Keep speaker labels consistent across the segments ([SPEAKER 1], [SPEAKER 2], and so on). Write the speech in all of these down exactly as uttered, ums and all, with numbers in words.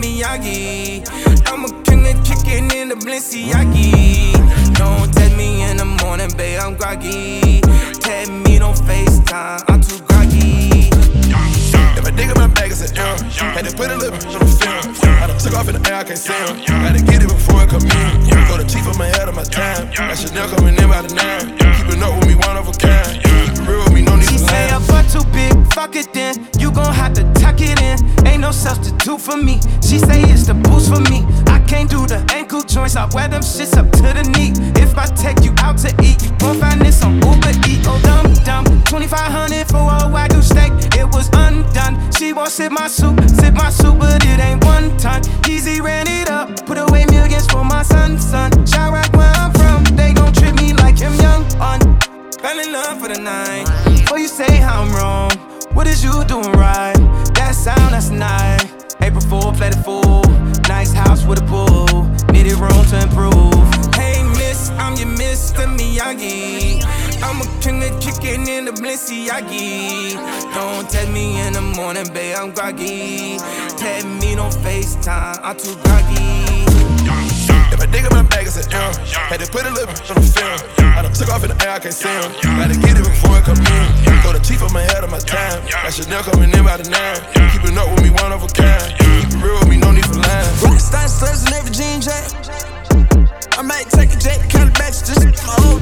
[SPEAKER 1] Miyagi. I'm a king of chicken in the Balenciaga. Don't text me in the morning, babe, I'm groggy. Tag me, don't FaceTime, I'm too groggy.
[SPEAKER 2] If I dig in my bag, it's an M. Had to put a little bit on the film. I done took off in the air, I can't see him. Gotta get it before it come in. Go to chief of my head of my time. That Chanel coming in by the nine. Keep it up with me, one of a kind. Keep it real with me, no need
[SPEAKER 1] She
[SPEAKER 2] to
[SPEAKER 1] say
[SPEAKER 2] lie.
[SPEAKER 1] her butt too big, fuck it then. You gon' have to tuck it in. Ain't no substitute for me. She say it's the boost for me. I can't do the ankle joints, I wear them shits up to the knee. If I take you out to eat, you gon' find this on Uber Eats. Oh dumb dumb, twenty-five hundred for a Wagyu steak. It was undone. She won't sip my soup, sip my soup, but it ain't one ton. Easy ran it up, put away millions for my son, son. Chirac where I'm from, they gon' treat me like him young on. Fell in love for the night. Before you say how I'm wrong, what is you doing right? That sound, that's nice. April fool, play the fool. Nice house with a pool. Needed room to improve. Hey miss, I'm your Mister Miyagi. I'm a king of chicken in the Balenciaga. Don't text me in the morning, babe, I'm groggy. Tag me, don't FaceTime, I'm too groggy.
[SPEAKER 2] If I dig in my bag, it's an M. Had to put a little bit on the film. I done took off in the air, I can't see him. Gotta get it before it come in. Go to chief of my head of my time. That Chanel coming in by the nine. Keep it up with me, one of a kind. Keep it real with me, no need for lying.
[SPEAKER 3] Rockstar sluts in every jean jacket. I might take a jet, count it back, just my old.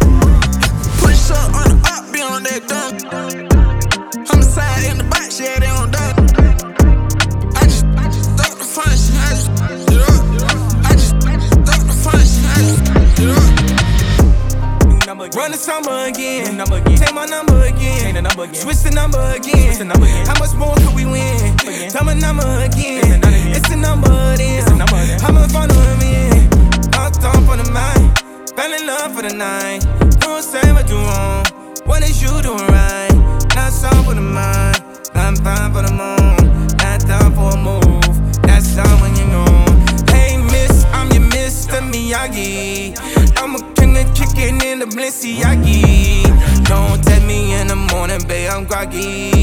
[SPEAKER 3] Push up on the up, be on that dunk. Homicide in the box, yeah, they on dunk. I just, I just stuck the fun shit, I just, get up. I just, I just stuck the fun shit, I just, get up.
[SPEAKER 1] Run the summer again. Take my number again. Switch the number again. How much more could we win? Tell my number again. It's the number then. How much fun do I mean? Locked on for the mind. Fell in love for the night. Don't say what you want. What is you doing right? Not some for the mind. I'm fine for the moon. Not time for a move. That's time when you're gone. Hey miss, I'm your Mister Miyagi. I'm a king of chicken in the Balenciaga. Don't text me in the morning, babe, I'm groggy.